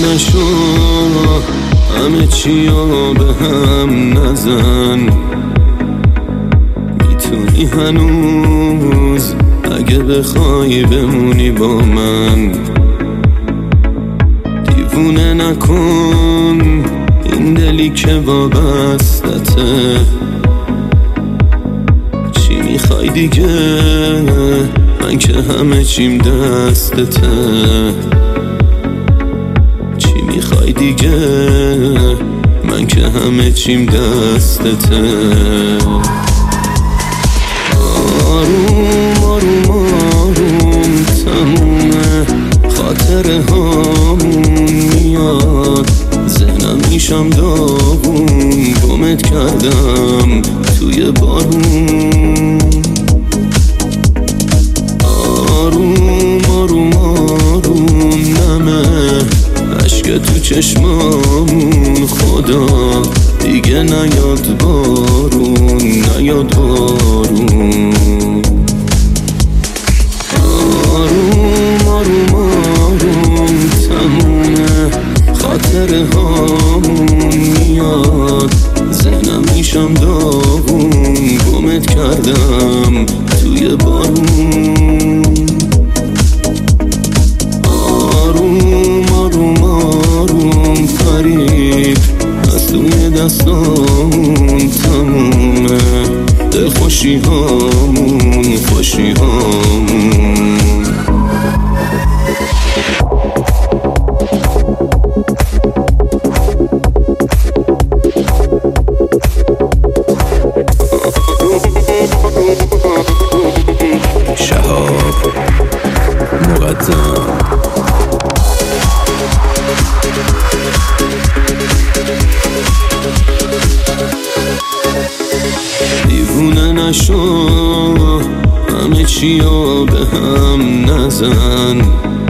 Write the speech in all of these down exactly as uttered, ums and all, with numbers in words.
نشو، همه چی ها به هم نزن. میتونی هنوز اگه بخوای بمونی با من. دیوونه نکن این دلی که وابستته. چی میخوای دیگه؟ من که همه چیم دستته. چی میخوای دیگه؟ من که همه چیم دستته. آروم آروم آروم تمومه، خاطره هامون میاد. ذهنم میشم داغون، گمت کردم توی بارون. آروم آروم آروم نمه اشک تو چشمامون. خدا دیگه نیاد بارون، نیاد بارون. آروم آروم آروم تمومه، خاطره هامون میاد. ذهنم میشم داغون، گمت کردم توی بارون. آروم آروم آروم فریب از توی دستامون تمومه. دل خوشی هامون، خوشی هامون. شهاب مقدم. دیوونه نشو، همه چی ها به هم نزن.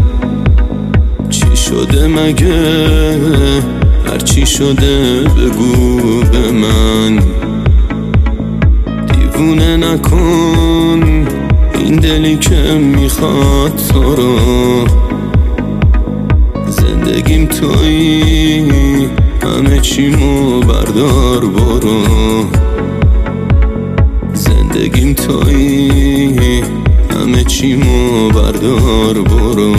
چی شده مگه؟ هر چی شده بگو به من. دیوونه نکن این دلی که میخواد تو رو. زندگیم تویی، همه چیمو بردار برو. زندگیم تویی، همه چیمو بردار برو.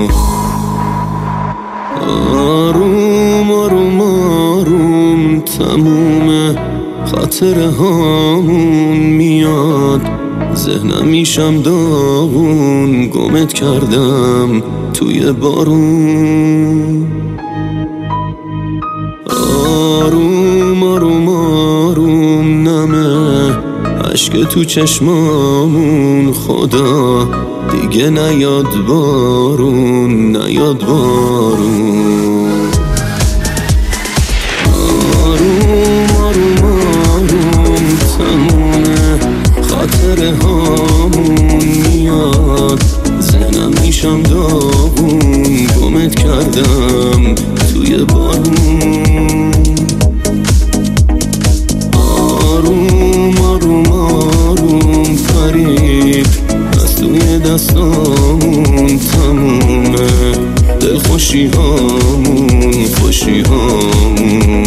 آروم آروم آروم تمومه، خاطره هامون میاد. ذهنم میشم داغون، گمت کردم توی بارون. آروم آروم آروم نمه اشک تو چشمامون. خدا دیگه نیاد بارون، نیاد بارون. آروم آروم آروم تمومه، خاطره هامون میاد. ذهنم میشم داغون، گمت کردم توی بارون. آروم آروم آروم فریب از توی دستامون تمومه. دل خوشی هامون، خوشی هامون.